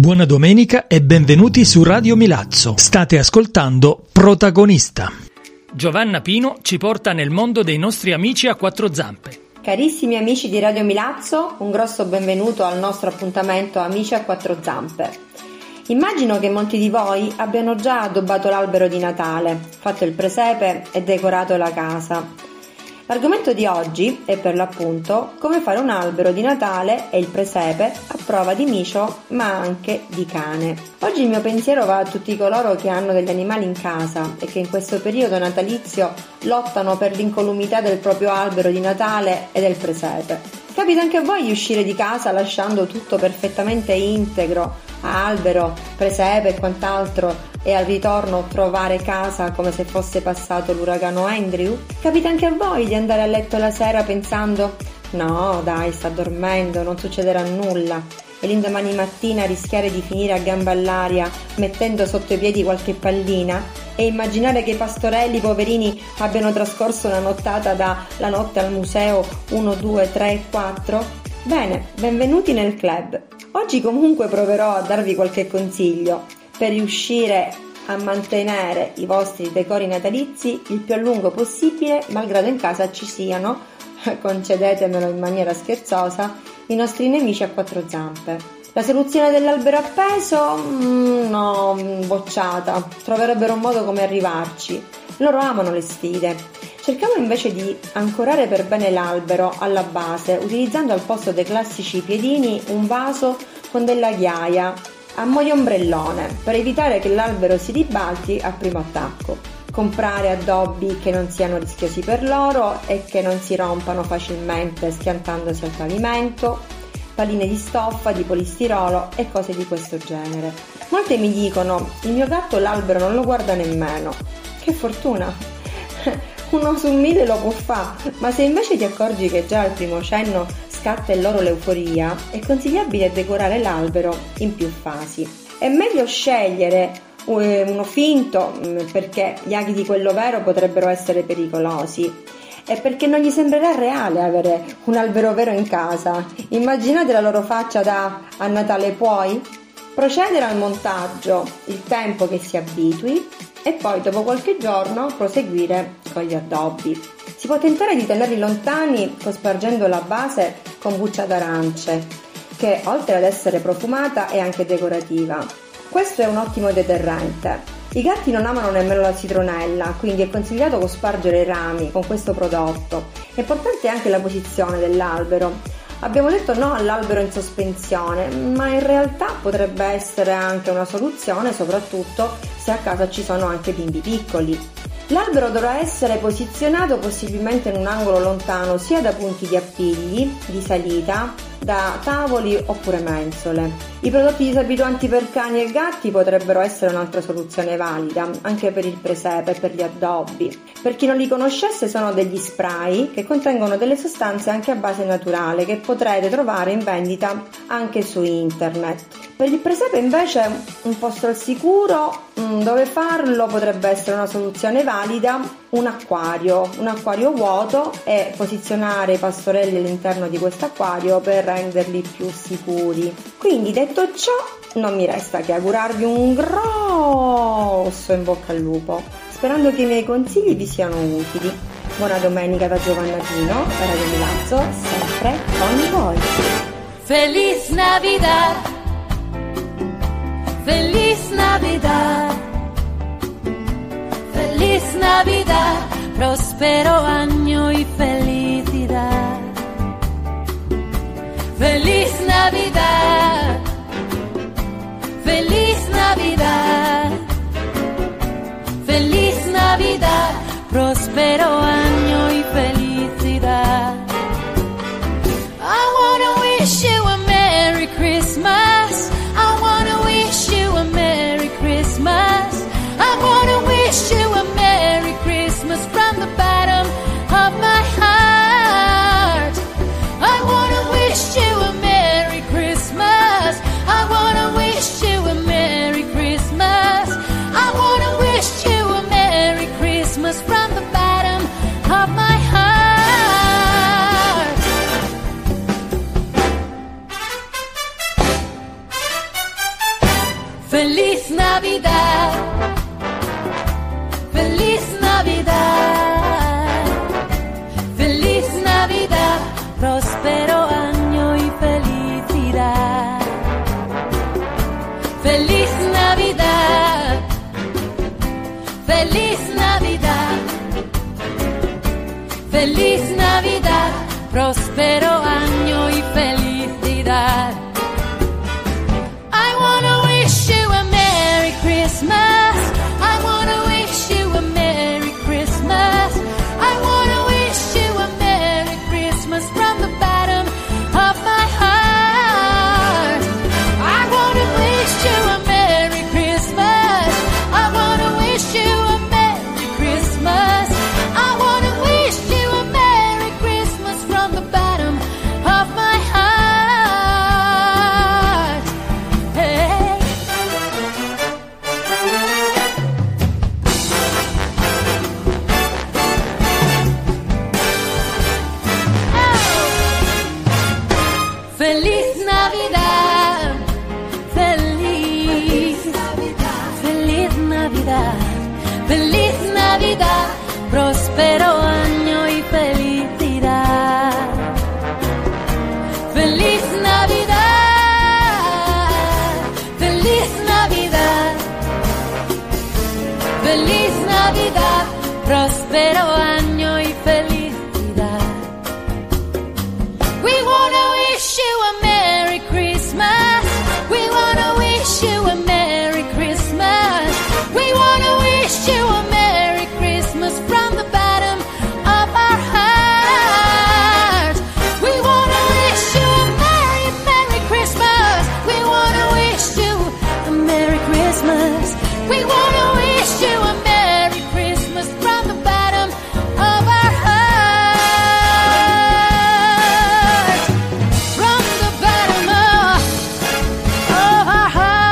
Buona domenica e benvenuti su Radio Milazzo. State ascoltando Protagonista. Giovanna Pino ci porta nel mondo dei nostri amici a quattro zampe. Carissimi amici di Radio Milazzo, un grosso benvenuto al nostro appuntamento Amici a quattro zampe. Immagino che molti di voi abbiano già addobbato l'albero di Natale, fatto il presepe e decorato la casa. L'argomento di oggi è per l'appunto come fare un albero di Natale e il presepe a prova di micio ma anche di cane. Oggi il mio pensiero va a tutti coloro che hanno degli animali in casa e che in questo periodo natalizio lottano per l'incolumità del proprio albero di Natale e del presepe. Capita anche a voi di uscire di casa lasciando tutto perfettamente integro, albero, presepe e quant'altro, e al ritorno trovare casa come se fosse passato l'uragano Andrew? Capita anche a voi di andare a letto la sera pensando no dai, sta dormendo, non succederà nulla, e l'indomani mattina rischiare di finire a gamba all'aria mettendo sotto i piedi qualche pallina e immaginare che i pastorelli poverini abbiano trascorso una nottata da La notte al museo 1, 2, 3 e 4? Bene, benvenuti nel club. Oggi comunque proverò a darvi qualche consiglio per riuscire a mantenere i vostri decori natalizi il più a lungo possibile, malgrado in casa ci siano, concedetemelo in maniera scherzosa, i nostri nemici a quattro zampe. La soluzione dell'albero appeso? No, bocciata. Troverebbero un modo come arrivarci. Loro amano le sfide. Cerchiamo invece di ancorare per bene l'albero alla base, utilizzando al posto dei classici piedini un vaso con della ghiaia a mo' di ombrellone, per evitare che l'albero si ribalti al primo attacco. Comprare addobbi che non siano rischiosi per loro e che non si rompano facilmente schiantandosi al pavimento, palline di stoffa, di polistirolo e cose di questo genere. Molti mi dicono: il mio gatto l'albero non lo guarda nemmeno. Che fortuna! Uno su 1000 lo può fare, ma se invece ti accorgi che già al primo cenno scatta in loro l'euforia, è consigliabile decorare l'albero in più fasi. È meglio scegliere uno finto perché gli aghi di quello vero potrebbero essere pericolosi e perché non gli sembrerà reale avere un albero vero in casa. Immaginate la loro faccia da "a Natale puoi?". Procedere al montaggio il tempo che si abitui e poi dopo qualche giorno proseguire con gli addobbi. Si può tentare di tenerli lontani cospargendo la base con buccia d'arance, che oltre ad essere profumata è anche decorativa. Questo è un ottimo deterrente. I gatti non amano nemmeno la citronella, quindi è consigliato cospargere i rami con questo prodotto. È importante anche la posizione dell'albero. Abbiamo detto no all'albero in sospensione, ma in realtà potrebbe essere anche una soluzione, soprattutto se a casa ci sono anche bimbi piccoli. L'albero dovrà essere posizionato possibilmente in un angolo lontano sia da punti di appigli, di salita, da tavoli oppure mensole. I prodotti disabituanti per cani e gatti potrebbero essere un'altra soluzione valida, anche per il presepe e per gli addobbi. Per chi non li conoscesse, sono degli spray che contengono delle sostanze anche a base naturale che potrete trovare in vendita anche su internet. Per il presepe invece un posto al sicuro dove farlo potrebbe essere una soluzione valida, un acquario vuoto, e posizionare i pastorelli all'interno di questo acquario per renderli più sicuri. Quindi detto ciò, non mi resta che augurarvi un grosso in bocca al lupo, sperando che i miei consigli vi siano utili. Buona domenica da Giovanna Pino, da Radio Milazzo, sempre con voi. Feliz Navidad, Feliz Navidad, Feliz Navidad, prospero año y felicidad. Feliz Navidad, Feliz Navidad, Feliz Navidad, prospero año y felicidad. I wanna wish you a Merry Christmas. I wanna wish you a Merry Christmas. I wanna wish you a Merry Christmas from the bottom of my heart. Feliz Navidad, Feliz Navidad, Feliz Navidad, próspero año y felicidad. Feliz Navidad, Feliz Navidad, Feliz Navidad, próspero año y felicidad. I wanna wish you a Merry Christmas. I wanna wish you a Merry Christmas. I wanna wish you a Merry Christmas from the bottom of my heart. I wanna wish you a Merry Christmas. I wanna wish you a Merry Christmas. I wanna wish you a Merry Christmas from the bottom of my heart. Hey. Oh. Feliz Navidad, feliz Navidad, Feliz Navidad, próspero año y felicidad. Feliz Navidad, Feliz Navidad, Feliz Navidad, próspero año y felicidad. We wanna wish you a Merry Christmas. We wanna wish you a Merry Christmas. We wanna wish you a Merry Christmas from the bottom of our heart. We wanna wish you a Merry, Merry Christmas. We wanna wish you a Merry Christmas. We wanna wish you a Merry Christmas from the bottom of our heart. From the bottom of our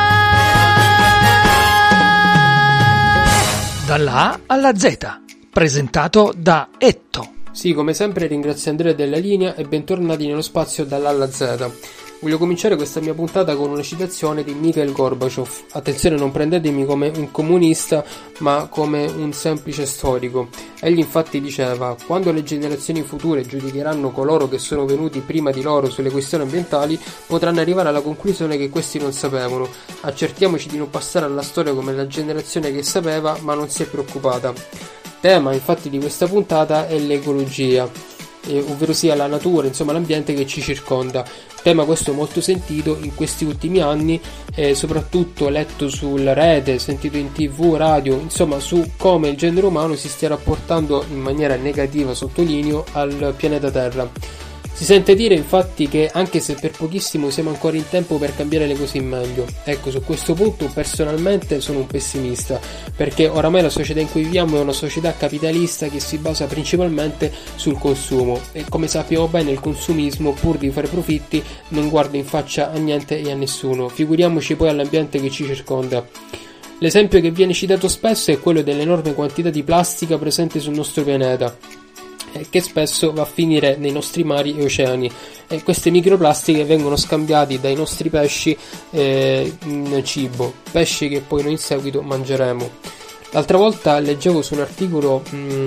heart. Dalla A alla Z, presentato da Etto. Sì, come sempre ringrazio Andrea della linea e bentornati nello spazio dall'A alla Z. Voglio cominciare questa mia puntata con una citazione di Mikhail Gorbachev. Attenzione, non prendetemi come un comunista, ma come un semplice storico. Egli infatti diceva: quando le generazioni future giudicheranno coloro che sono venuti prima di loro sulle questioni ambientali, potranno arrivare alla conclusione che questi non sapevano. Accertiamoci di non passare alla storia come la generazione che sapeva ma non si è preoccupata. Tema infatti di questa puntata è l'ecologia, ovvero sia la natura, insomma l'ambiente che ci circonda. Tema questo molto sentito in questi ultimi anni, soprattutto letto sulla rete, sentito in TV, radio, insomma su come il genere umano si stia rapportando in maniera negativa, sottolineo, al pianeta Terra. Si sente dire infatti che anche se per pochissimo siamo ancora in tempo per cambiare le cose in meglio. Ecco, su questo punto personalmente sono un pessimista, perché oramai la società in cui viviamo è una società capitalista che si basa principalmente sul consumo e, come sappiamo bene, il consumismo, pur di fare profitti, non guarda in faccia a niente e a nessuno, figuriamoci poi all'ambiente che ci circonda. L'esempio che viene citato spesso è quello dell'enorme quantità di plastica presente sul nostro pianeta, che spesso va a finire nei nostri mari e oceani, e queste microplastiche vengono scambiati dai nostri pesci in cibo, pesci che poi noi in seguito mangeremo. L'altra volta leggevo su un articolo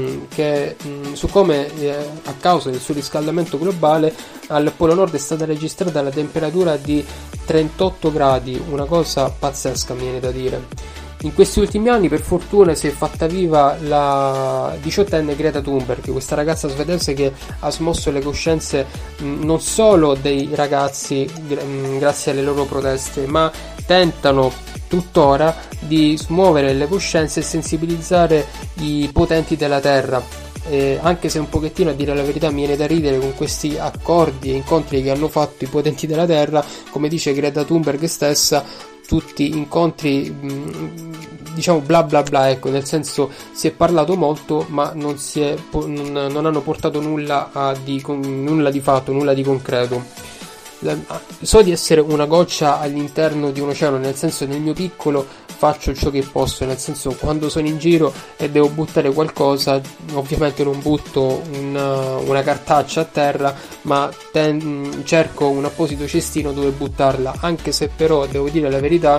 su come a causa del surriscaldamento globale al Polo Nord è stata registrata la temperatura di 38 gradi, una cosa pazzesca mi viene da dire. In questi ultimi anni per fortuna si è fatta viva la 18enne Greta Thunberg, questa ragazza svedese che ha smosso le coscienze non solo dei ragazzi grazie alle loro proteste, ma tentano tuttora di smuovere le coscienze e sensibilizzare i potenti della terra. Anche se un pochettino, a dire la verità, mi viene da ridere con questi accordi e incontri che hanno fatto i potenti della terra, come dice Greta Thunberg stessa, tutti incontri diciamo bla bla bla, ecco, nel senso si è parlato molto ma non hanno portato nulla di fatto, nulla di concreto. So di essere una goccia all'interno di un oceano, nel senso, nel mio piccolo faccio ciò che posso, nel senso, quando sono in giro e devo buttare qualcosa, ovviamente non butto una cartaccia a terra, ma cerco un apposito cestino dove buttarla, anche se però devo dire la verità,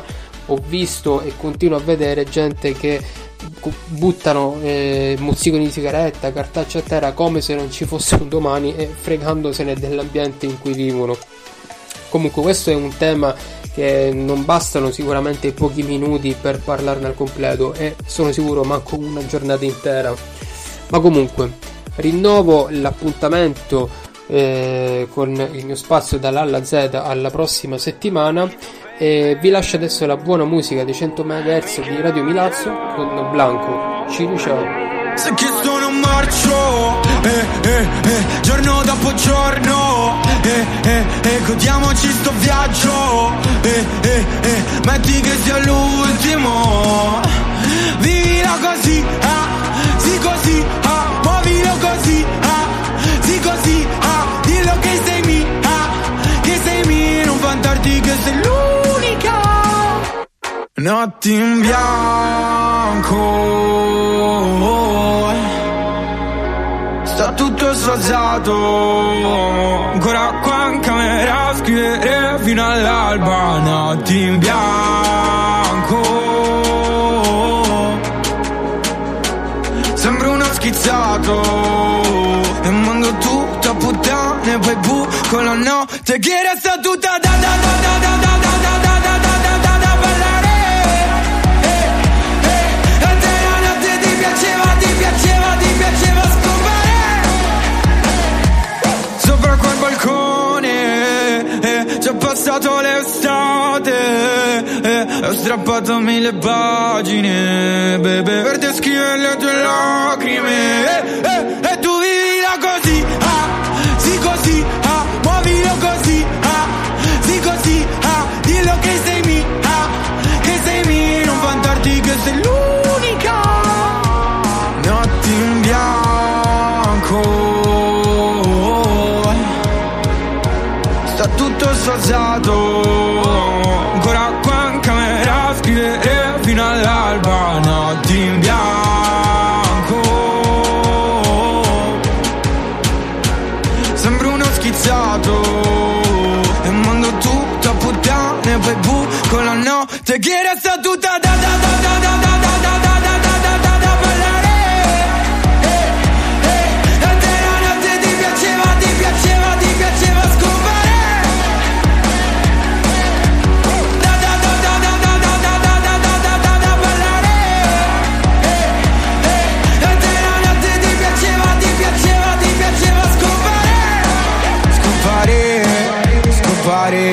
ho visto e continuo a vedere gente che buttano mozziconi di sigaretta, cartacce a terra come se non ci fosse un domani e fregandosene dell'ambiente in cui vivono. Comunque questo è un tema che non bastano sicuramente pochi minuti per parlarne al completo e sono sicuro manco una giornata intera. Ma comunque rinnovo l'appuntamento con il mio spazio dall'A alla Z alla prossima settimana e vi lascio adesso la buona musica dei 100 MHz di Radio Milazzo con Blanco. Ci riusciamo. Se che sono un marcio, giorno dopo giorno, godiamoci sto viaggio, metti che sia l'ultimo, vivilo così, sì così, muovilo così, sì così, dillo che sei mia, non vantarti che sei l'unica, notti in bianco. Sta tutto sfassato, ancora qua in camera a scrivere fino all'alba, notti in bianco. Sembro uno schizzato e mando tutto a puttane, poi con la notte che resta tutta da ballare. A te la notte ti piaceva scopare sopra quel balcone, ci ho passato l'estate, ho strappato 1000 pagine, baby, per descrivere le tue lacrime, e tu vivila così, sì così, muovilo così, sì così, dillo che sei mia, non vantarti che sei l'unica, notti in bianco, sta tutto sfassato, ancora qua in camera a scrivere fino all'alba, notti in bianco, sembro uno schizzato e mando tutto a puttane, poi con la notte che resta tutta da ballare. A te la notte ti piaceva scopare da ballare. A te la notte ti piaceva scopare.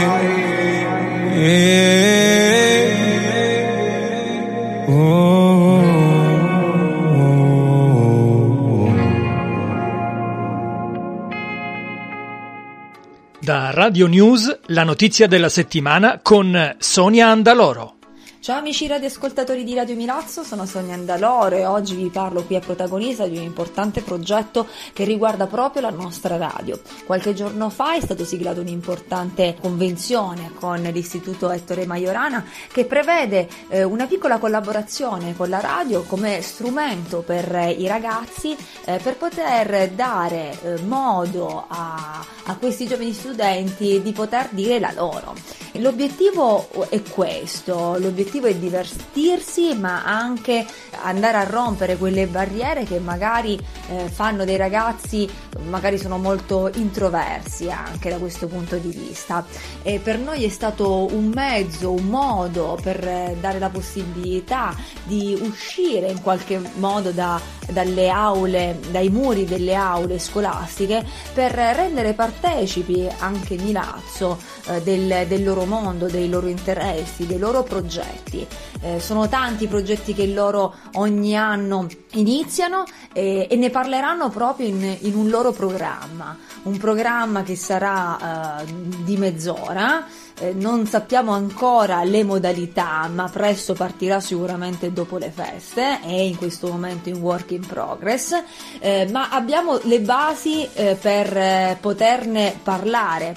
Da Radio News, la notizia della settimana con Sonia Andaloro. Ciao amici radioascoltatori di Radio Milazzo, sono Sonia Andaloro e oggi vi parlo qui a protagonista di un importante progetto che riguarda proprio la nostra radio. Qualche giorno fa è stato siglato un'importante convenzione con l'Istituto Ettore Majorana che prevede una piccola collaborazione con la radio come strumento per i ragazzi per poter dare modo a questi giovani studenti di poter dire la loro. L'obiettivo è questo, l'obiettivo è divertirsi ma anche andare a rompere quelle barriere che magari fanno dei ragazzi, magari sono molto introversi anche da questo punto di vista, e per noi è stato un mezzo, un modo per dare la possibilità di uscire in qualche modo dalle aule, dai muri delle aule scolastiche, per rendere partecipi anche Milazzo del loro mondo, dei loro interessi, dei loro progetti. Sono tanti i progetti che loro ogni anno iniziano e ne parleranno proprio in un loro programma, un programma che sarà di mezz'ora. Non sappiamo ancora le modalità, ma presto partirà sicuramente dopo le feste, è in questo momento in work in progress, ma abbiamo le basi per poterne parlare.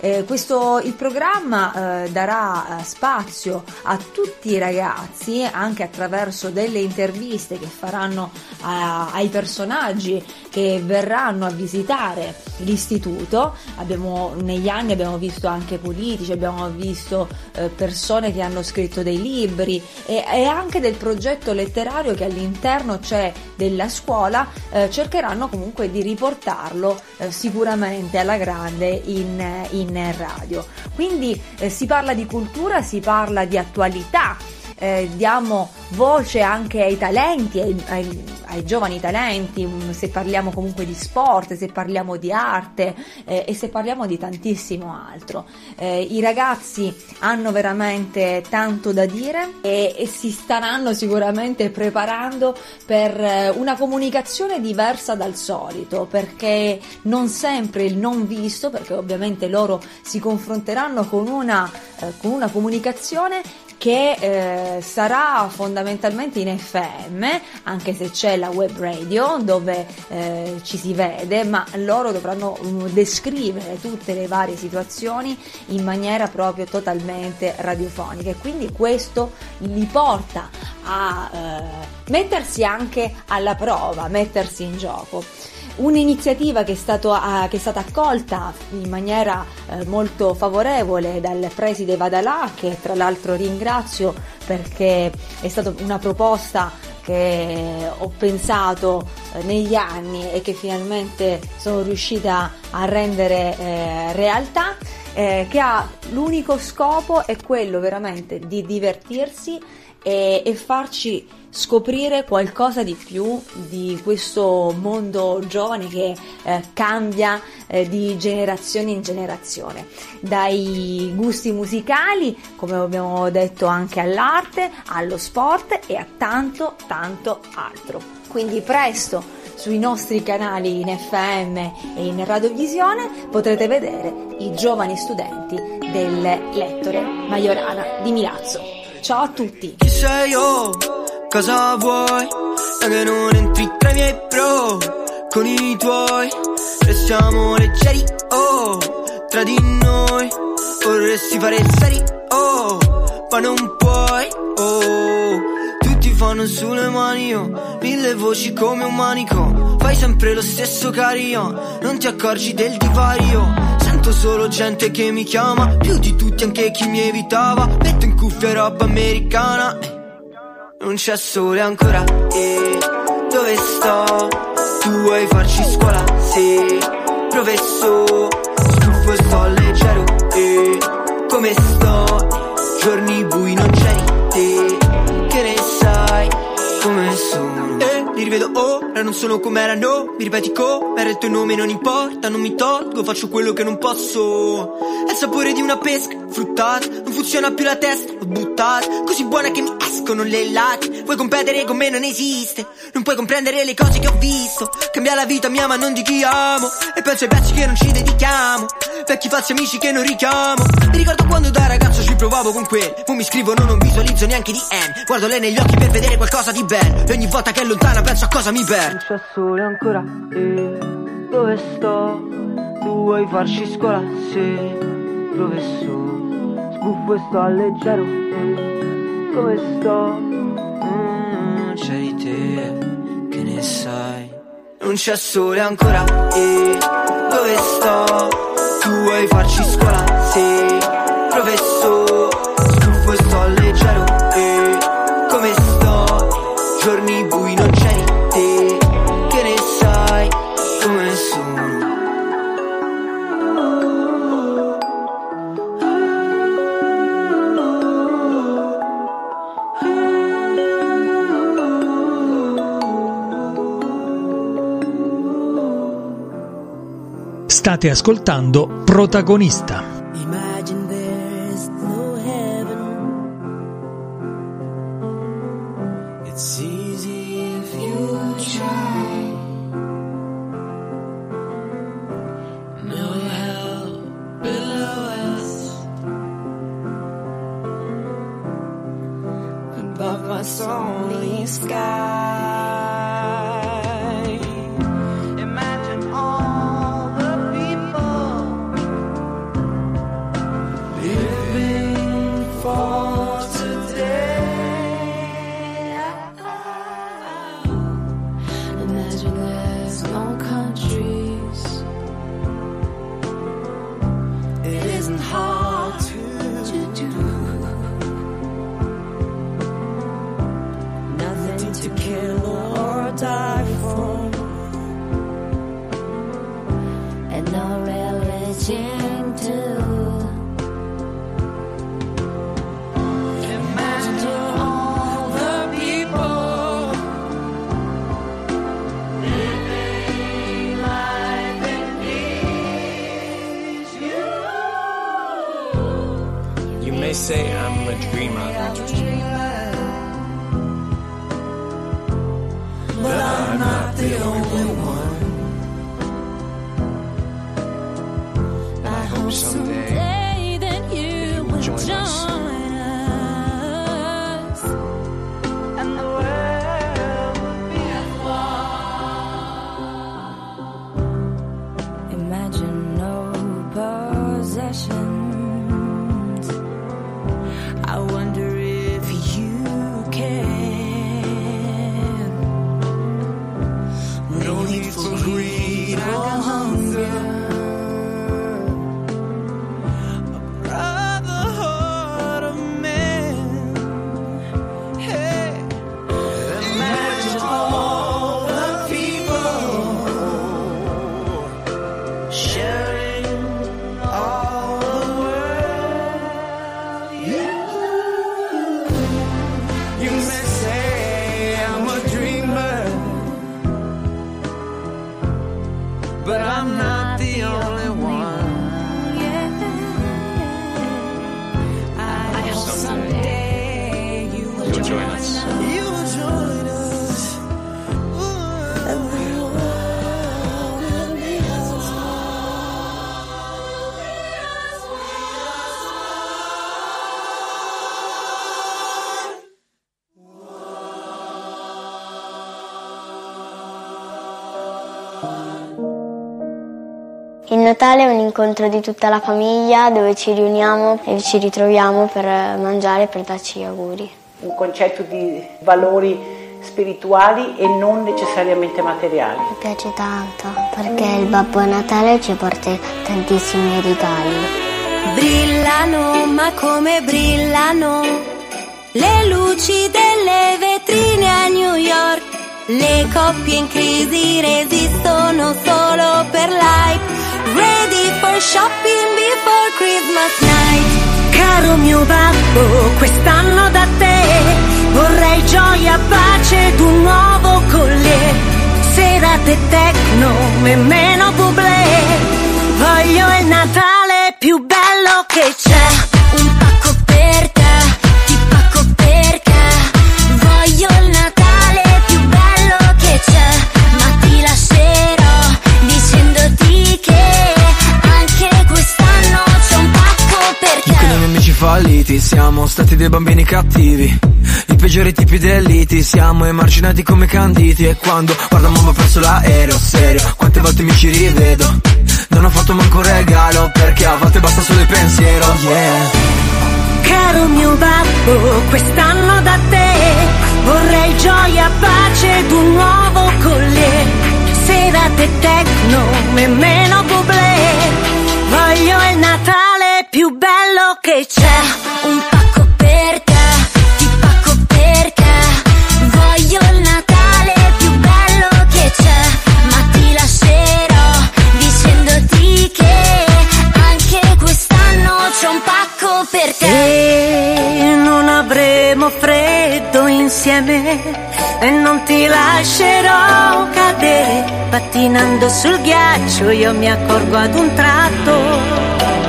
Il programma darà spazio a tutti i ragazzi anche attraverso delle interviste che faranno ai personaggi che verranno a visitare l'istituto. Negli anni abbiamo visto anche politici, abbiamo abbiamo visto persone che hanno scritto dei libri e anche del progetto letterario che all'interno c'è della scuola, cercheranno comunque di riportarlo sicuramente alla grande in radio. Quindi si parla di cultura, si parla di attualità, diamo voce anche ai talenti, ai giovani talenti, se parliamo comunque di sport, se parliamo di arte e se parliamo di tantissimo altro. I ragazzi hanno veramente tanto da dire e si staranno sicuramente preparando per una comunicazione diversa dal solito, perché non sempre il non visto, perché ovviamente loro si confronteranno con una comunicazione che sarà fondamentalmente in FM, anche se c'è la web radio dove ci si vede, ma loro dovranno descrivere tutte le varie situazioni in maniera proprio totalmente radiofonica, e quindi questo li porta a mettersi anche alla prova, mettersi in gioco. Un'iniziativa che è stata accolta in maniera molto favorevole dal preside Vadalà, che tra l'altro ringrazio perché è stata una proposta che ho pensato negli anni e che finalmente sono riuscita a rendere realtà, che ha l'unico scopo è quello veramente di divertirsi e farci scoprire qualcosa di più di questo mondo giovane che cambia di generazione in generazione, dai gusti musicali, come abbiamo detto, anche all'arte, allo sport e a tanto altro. Quindi presto sui nostri canali in FM e in radiovisione potrete vedere i giovani studenti del Lettore Majorana di Milazzo. Ciao a tutti! Chi sei io? Cosa vuoi? Da che non entri tra i miei pro con i tuoi, restiamo leggeri, oh, tra di noi. Vorresti fare il serio, oh, ma non puoi, oh. Tutti fanno sulle mani, oh, mille voci come un manico. Fai sempre lo stesso carico, non ti accorgi del divario. Sento solo gente che mi chiama, più di tutti anche chi mi evitava. Metto in cuffia roba americana, non c'è sole ancora, dove sto? Tu vuoi farci scuola? Sì, professore, stufo e sto leggero, come sto? Giorni bui non c'eri te, che ne sai come sono? Li rivedo ora, non sono come erano. Mi ripeti com'era il tuo nome, non importa, non mi tolgo, faccio quello che non posso. È il sapore di una pesca fruttata, non funziona più la testa, l'ho buttata, così buona che mi escono le lacrime. Vuoi competere con me, non esiste, non puoi comprendere le cose che ho visto. Cambia la vita mia ma non di chi amo, e penso ai pezzi che non ci dedichiamo, vecchi falsi amici che non richiamo. Mi ricordo quando da ragazzo ci provavo con quelli, poi mi scrivono, non visualizzo neanche di N. Guardo lei negli occhi per vedere qualcosa di bello, e ogni volta che è lontana penso a cosa mi perdo. Non c'è sole ancora, dove sto? Tu vuoi farci scuola? Sì, professore, sbuffo e sto leggero, come sto? C'eri te, che ne sai? Non c'è sole ancora, dove sto? Tu vuoi farci scuola? Sì, professore, sbuffo e sto leggero, come sto? Giorni bui non c'eri te, che ne sai come sono? State ascoltando Protagonista. It isn't hard to to kill or die for. And no religion too. Imagine all the people living life in peace. You may say I'm a dreamer, but I'm not the only one. I hope someday Then you will join us. And the world will be at one. Imagine no possessions. I wonder if you can. No need for greed or hunger. A brotherhood of men. Hey, imagine all the people sharing all the world. You may say I'm a dreamer, but I'm not the only one. I hope someday you will you'll join us. You will join us. And the world will be as Il Natale è un incontro di tutta la famiglia dove ci riuniamo e ci ritroviamo per mangiare e per darci gli auguri. Un concetto di valori spirituali e non necessariamente materiali. Mi piace tanto perché il Babbo Natale ci porta tantissimi regali. Brillano, ma come brillano le luci delle vetrine a New York. Le coppie in crisi resistono solo per like. Ready for shopping before Christmas night. Caro mio babbo, quest'anno da te vorrei gioia, pace ed un nuovo collier. Serate techno e meno bublé. Voglio il Natale più bello che c'è. Un pacco per te, ti pacco per te. Voglio il Natale più bello che c'è. Ma ti lascerò dicendoti che anche quest'anno c'è un pacco per te. Con i miei amici falliti siamo stati dei bambini cattivi, i peggiori tipi dell'iti, siamo emarginati come canditi. E quando guardo mamma ho perso l'aereo, serio, quante volte mi ci rivedo. Non ho fatto manco un regalo perché a volte basta solo il pensiero, yeah. Caro mio babbo, quest'anno da te vorrei gioia, pace ed un nuovo collier. Serate techno e meno bublé. Voglio il Natale più bello che c'è. Un pacco per te, ti pacco per te. Voglio il Natale più bello che c'è. Ma ti lascerò dicendoti che anche quest'anno c'è un pacco per te. E non avremo freddo insieme e non ti lascerò cadere. Pattinando sul ghiaccio io mi accorgo ad un tratto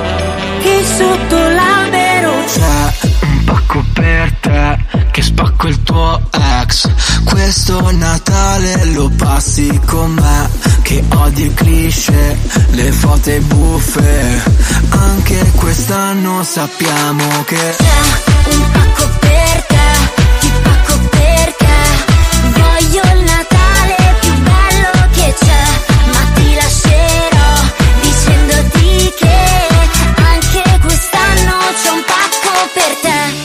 che sotto l'albero C'è un pacco per te che spacco il tuo ex. Questo Natale lo passi con me, che odi il cliché, le foto e buffe. Anche quest'anno sappiamo che C'è un pacco per te, ti pacco per te. Voglio il Natale più bello che c'è. Ma ti lascerò dicendoti che anche quest'anno c'è un pacco per te.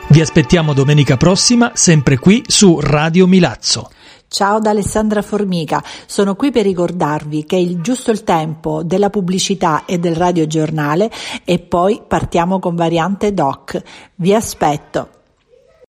Vi aspettiamo domenica prossima, sempre qui su Radio Milazzo. Ciao da Alessandra Formica, sono qui per ricordarvi che è giusto il tempo della pubblicità e del radiogiornale e poi partiamo con Variante Doc. Vi aspetto.